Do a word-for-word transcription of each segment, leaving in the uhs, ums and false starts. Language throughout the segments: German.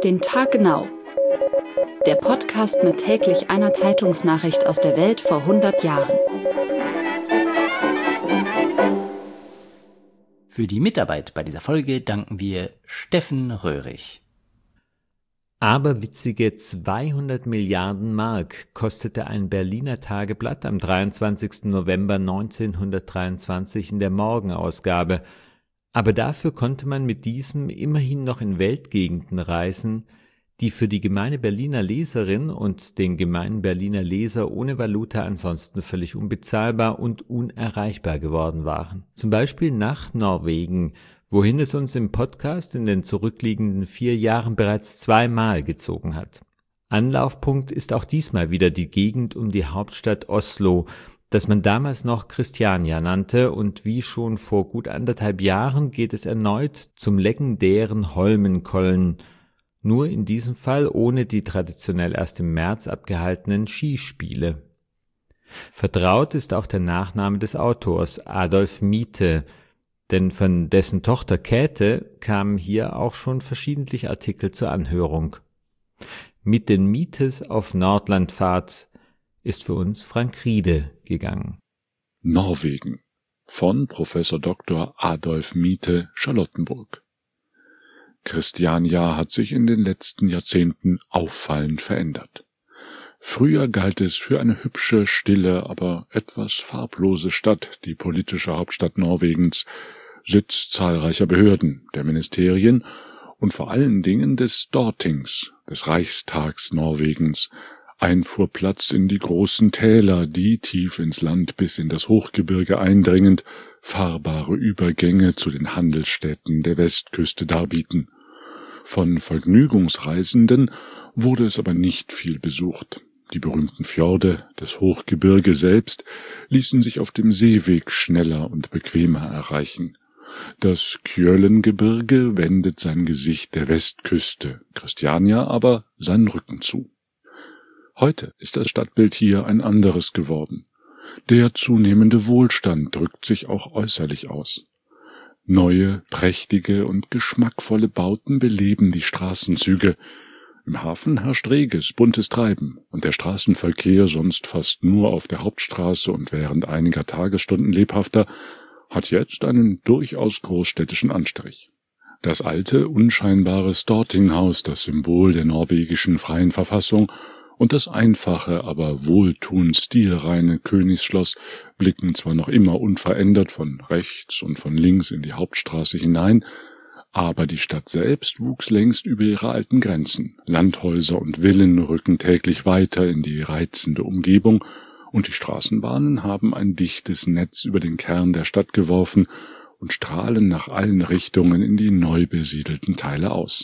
Auf den Tag genau. Der Podcast mit täglich einer Zeitungsnachricht aus der Welt vor hundert Jahren. Für die Mitarbeit bei dieser Folge danken wir Steffen Röhrig. Aberwitzige zweihundert Milliarden Mark kostete ein Berliner Tageblatt am dreiundzwanzigsten November neunzehnhundertdreiundzwanzig in der Morgenausgabe. Aber dafür konnte man mit diesem immerhin noch in Weltgegenden reisen, die für die gemeine Berliner Leserin und den gemeinen Berliner Leser ohne Valuta ansonsten völlig unbezahlbar und unerreichbar geworden waren. Zum Beispiel nach Norwegen, wohin es uns im Podcast in den zurückliegenden vier Jahren bereits zweimal gezogen hat. Anlaufpunkt ist auch diesmal wieder die Gegend um die Hauptstadt Oslo, das man damals noch Christiania nannte, und wie schon vor gut anderthalb Jahren geht es erneut zum legendären Holmenkollen, nur in diesem Fall ohne die traditionell erst im März abgehaltenen Skispiele. Vertraut ist auch der Nachname des Autors, Adolf Miethe, denn von dessen Tochter Käthe kamen hier auch schon verschiedentlich Artikel zur Anhörung. Mit den Miethes auf Nordlandfahrt ist für uns Frank Riede gegangen. Norwegen von Professor Doktor Adolf Miethe, Charlottenburg. Christiania hat sich in den letzten Jahrzehnten auffallend verändert. Früher galt es für eine hübsche, stille, aber etwas farblose Stadt, die politische Hauptstadt Norwegens, Sitz zahlreicher Behörden, der Ministerien und vor allen Dingen des Stortings, des Reichstags Norwegens, Einfuhrplatz in die großen Täler, die tief ins Land bis in das Hochgebirge eindringend fahrbare Übergänge zu den Handelsstädten der Westküste darbieten. Von Vergnügungsreisenden wurde es aber nicht viel besucht. Die berühmten Fjorde, das Hochgebirge selbst, ließen sich auf dem Seeweg schneller und bequemer erreichen. Das Kjølengebirge wendet sein Gesicht der Westküste, Christiania aber seinen Rücken zu. Heute ist das Stadtbild hier ein anderes geworden. Der zunehmende Wohlstand drückt sich auch äußerlich aus. Neue, prächtige und geschmackvolle Bauten beleben die Straßenzüge. Im Hafen herrscht reges, buntes Treiben und der Straßenverkehr, sonst fast nur auf der Hauptstraße und während einiger Tagesstunden lebhafter, hat jetzt einen durchaus großstädtischen Anstrich. Das alte, unscheinbare Stortinghaus, das Symbol der norwegischen freien Verfassung, und das einfache, aber wohltuend stilreine Königsschloss blicken zwar noch immer unverändert von rechts und von links in die Hauptstraße hinein, aber die Stadt selbst wuchs längst über ihre alten Grenzen. Landhäuser und Villen rücken täglich weiter in die reizende Umgebung, und die Straßenbahnen haben ein dichtes Netz über den Kern der Stadt geworfen und strahlen nach allen Richtungen in die neu besiedelten Teile aus.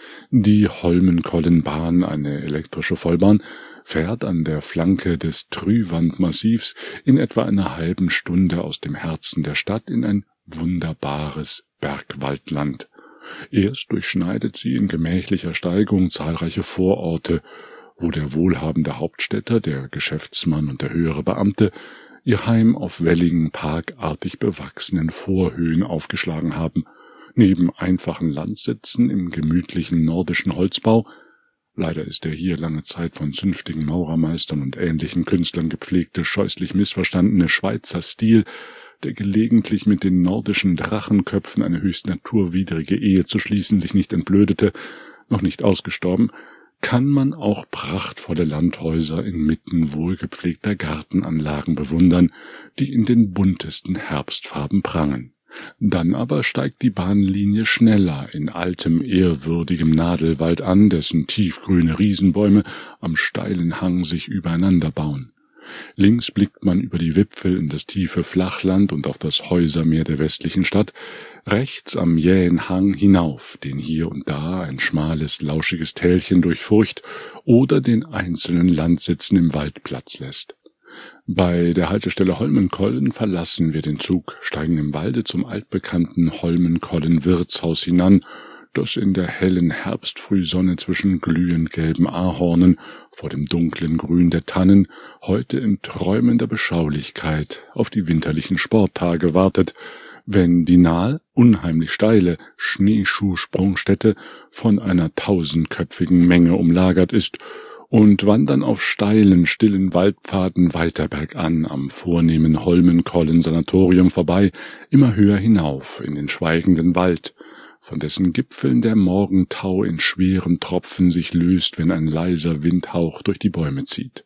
Die Holmenkollenbahn, eine elektrische Vollbahn, fährt an der Flanke des Tryvann-Massivs in etwa einer halben Stunde aus dem Herzen der Stadt in ein wunderbares Bergwaldland. Erst durchschneidet sie in gemächlicher Steigung zahlreiche Vororte, wo der wohlhabende Hauptstädter, der Geschäftsmann und der höhere Beamte ihr Heim auf welligen, parkartig bewachsenen Vorhöhen aufgeschlagen haben. Neben einfachen Landsitzen im gemütlichen nordischen Holzbau, leider ist der hier lange Zeit von zünftigen Maurermeistern und ähnlichen Künstlern gepflegte, scheußlich missverstandene Schweizer Stil, der gelegentlich mit den nordischen Drachenköpfen eine höchst naturwidrige Ehe zu schließen sich nicht entblödete, noch nicht ausgestorben, kann man auch prachtvolle Landhäuser inmitten wohlgepflegter Gartenanlagen bewundern, die in den buntesten Herbstfarben prangen. Dann aber steigt die Bahnlinie schneller in altem, ehrwürdigem Nadelwald an, dessen tiefgrüne Riesenbäume am steilen Hang sich übereinander bauen. Links blickt man über die Wipfel in das tiefe Flachland und auf das Häusermeer der westlichen Stadt, rechts am jähen Hang hinauf, den hier und da ein schmales, lauschiges Tälchen durchfurcht oder den einzelnen Landsitzen im Wald Platz lässt. Bei der Haltestelle Holmenkollen verlassen wir den Zug, steigen im Walde zum altbekannten Holmenkollen-Wirtshaus hinan, das in der hellen Herbstfrühsonne zwischen glühend gelben Ahornen vor dem dunklen Grün der Tannen heute in träumender Beschaulichkeit auf die winterlichen Sporttage wartet, wenn die nahe, unheimlich steile Schneeschuhsprungstätte von einer tausendköpfigen Menge umlagert ist und wandern auf steilen, stillen Waldpfaden weiter bergan am vornehmen Holmenkollen-Sanatorium vorbei, immer höher hinauf in den schweigenden Wald, von dessen Gipfeln der Morgentau in schweren Tropfen sich löst, wenn ein leiser Windhauch durch die Bäume zieht.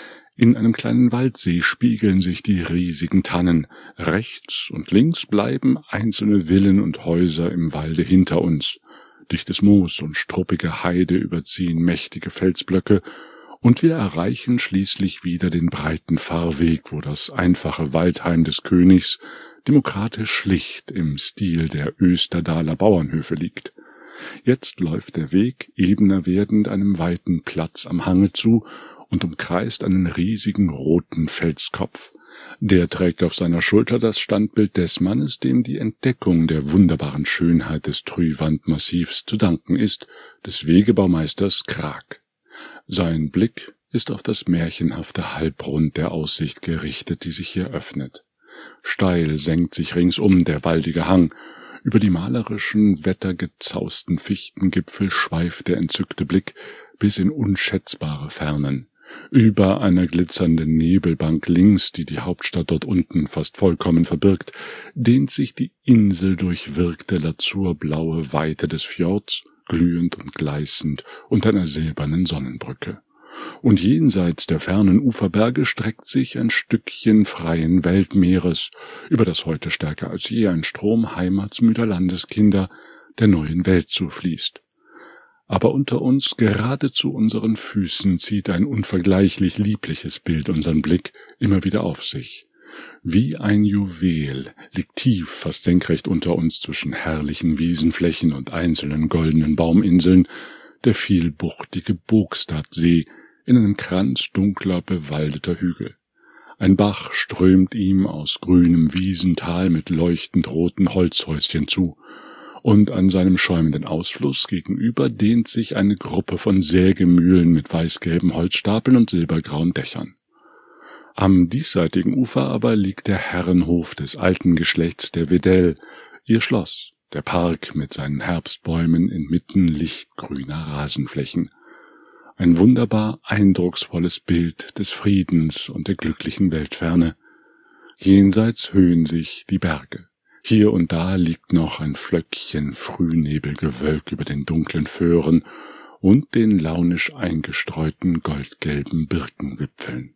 In einem kleinen Waldsee spiegeln sich die riesigen Tannen, rechts und links bleiben einzelne Villen und Häuser im Walde hinter uns, dichtes Moos und struppige Heide überziehen mächtige Felsblöcke, und wir erreichen schließlich wieder den breiten Fahrweg, wo das einfache Waldheim des Königs demokratisch schlicht im Stil der Österdaler Bauernhöfe liegt. Jetzt läuft der Weg ebener werdend einem weiten Platz am Hange zu und umkreist einen riesigen roten Felskopf. Der trägt auf seiner Schulter das Standbild des Mannes, dem die Entdeckung der wunderbaren Schönheit des Trühwandmassivs zu danken ist, des Wegebaumeisters Krag. Sein Blick ist auf das märchenhafte Halbrund der Aussicht gerichtet, die sich hier öffnet. Steil senkt sich ringsum der waldige Hang. Über die malerischen, wettergezausten Fichtengipfel schweift der entzückte Blick bis in unschätzbare Fernen. Über einer glitzernden Nebelbank links, die die Hauptstadt dort unten fast vollkommen verbirgt, dehnt sich die inseldurchwirkte lazurblaue Weite des Fjords, glühend und gleißend unter einer silbernen Sonnenbrücke. Und jenseits der fernen Uferberge streckt sich ein Stückchen freien Weltmeeres, über das heute stärker als je ein Strom heimatsmüder Landeskinder der neuen Welt zufließt. Aber unter uns, gerade zu unseren Füßen, zieht ein unvergleichlich liebliches Bild unseren Blick immer wieder auf sich. Wie ein Juwel liegt tief, fast senkrecht unter uns zwischen herrlichen Wiesenflächen und einzelnen goldenen Bauminseln der vielbuchtige Bogstadsee in einem Kranz dunkler, bewaldeter Hügel. Ein Bach strömt ihm aus grünem Wiesental mit leuchtend roten Holzhäuschen zu, und an seinem schäumenden Ausfluss gegenüber dehnt sich eine Gruppe von Sägemühlen mit weißgelben Holzstapeln und silbergrauen Dächern. Am diesseitigen Ufer aber liegt der Herrenhof des alten Geschlechts der Wedell, ihr Schloss, der Park mit seinen Herbstbäumen inmitten lichtgrüner Rasenflächen. Ein wunderbar eindrucksvolles Bild des Friedens und der glücklichen Weltferne. Jenseits höhen sich die Berge. Hier und da liegt noch ein Flöckchen Frühnebelgewölk über den dunklen Föhren und den launisch eingestreuten goldgelben Birkenwipfeln.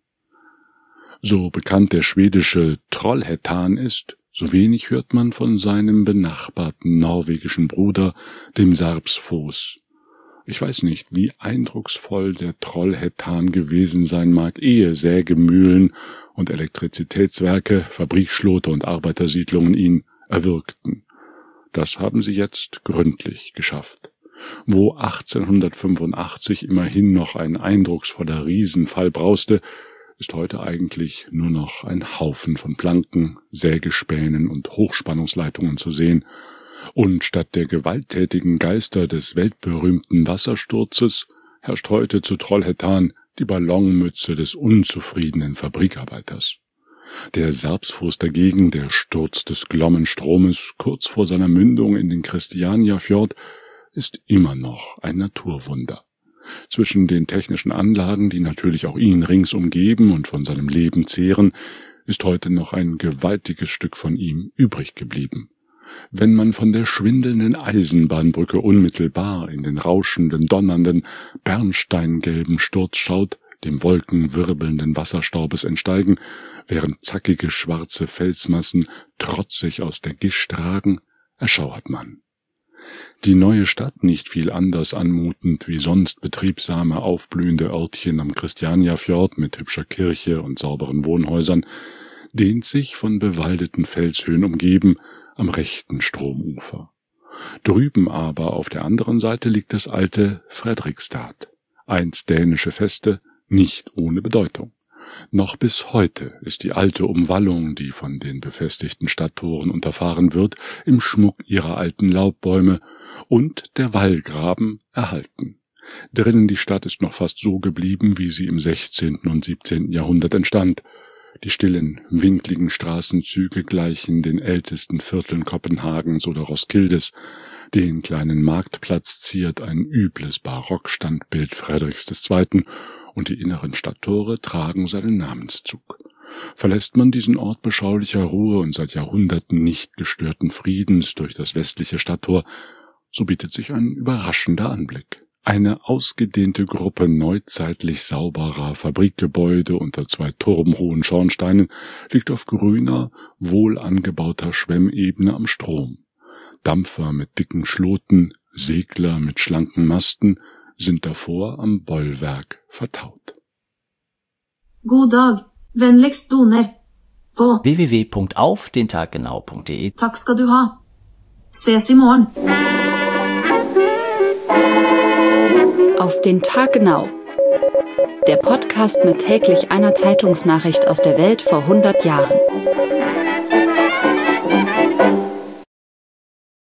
So bekannt der schwedische Trollhättan ist, so wenig hört man von seinem benachbarten norwegischen Bruder, dem Sarpsfoss. Ich weiß nicht, wie eindrucksvoll der Trollhättan gewesen sein mag, ehe Sägemühlen und Elektrizitätswerke, Fabrikschlote und Arbeitersiedlungen ihn erwürgten. Das haben sie jetzt gründlich geschafft. Wo achtzehnhundertfünfundachtzig immerhin noch ein eindrucksvoller Riesenfall brauste, ist heute eigentlich nur noch ein Haufen von Planken, Sägespänen und Hochspannungsleitungen zu sehen, und statt der gewalttätigen Geister des weltberühmten Wassersturzes herrscht heute zu Trollhättan die Ballonmütze des unzufriedenen Fabrikarbeiters. Der Sarpsfoss dagegen, der Sturz des Glommenstromes kurz vor seiner Mündung in den Christianiafjord, ist immer noch ein Naturwunder. Zwischen den technischen Anlagen, die natürlich auch ihn rings umgeben und von seinem Leben zehren, ist heute noch ein gewaltiges Stück von ihm übrig geblieben. Wenn man von der schwindelnden Eisenbahnbrücke unmittelbar in den rauschenden, donnernden, bernsteingelben Sturz schaut, dem wolkenwirbelnden Wasserstaubes entsteigen, während zackige schwarze Felsmassen trotzig aus der Gischt ragen, erschauert man. Die neue Stadt, nicht viel anders anmutend wie sonst betriebsame, aufblühende Örtchen am Christianiafjord mit hübscher Kirche und sauberen Wohnhäusern, dehnt sich von bewaldeten Felshöhen umgeben am rechten Stromufer. Drüben aber auf der anderen Seite liegt das alte Fredrikstad, einst dänische Feste, nicht ohne Bedeutung. Noch bis heute ist die alte Umwallung, die von den befestigten Stadttoren unterfahren wird, im Schmuck ihrer alten Laubbäume und der Wallgraben erhalten. Drinnen die Stadt ist noch fast so geblieben, wie sie im sechzehnten und siebzehnten Jahrhundert entstand. Die stillen, winkligen Straßenzüge gleichen den ältesten Vierteln Kopenhagens oder Roskildes. Den kleinen Marktplatz ziert ein übles Barockstandbild Friedrichs des Zweiten und die inneren Stadttore tragen seinen Namenszug. Verlässt man diesen Ort beschaulicher Ruhe und seit Jahrhunderten nicht gestörten Friedens durch das westliche Stadttor, so bietet sich ein überraschender Anblick. Eine ausgedehnte Gruppe neuzeitlich sauberer Fabrikgebäude unter zwei turmhohen Schornsteinen liegt auf grüner, wohl angebauter Schwemmebene am Strom. Dampfer mit dicken Schloten, Segler mit schlanken Masten sind davor am Bollwerk vertaut. God dag, vennligst doner på w w w punkt auf den tag genau punkt de. Takk skal du ha. Ses i morgen. Auf den Tag genau. Der Podcast mit täglich einer Zeitungsnachricht aus der Welt vor hundert Jahren.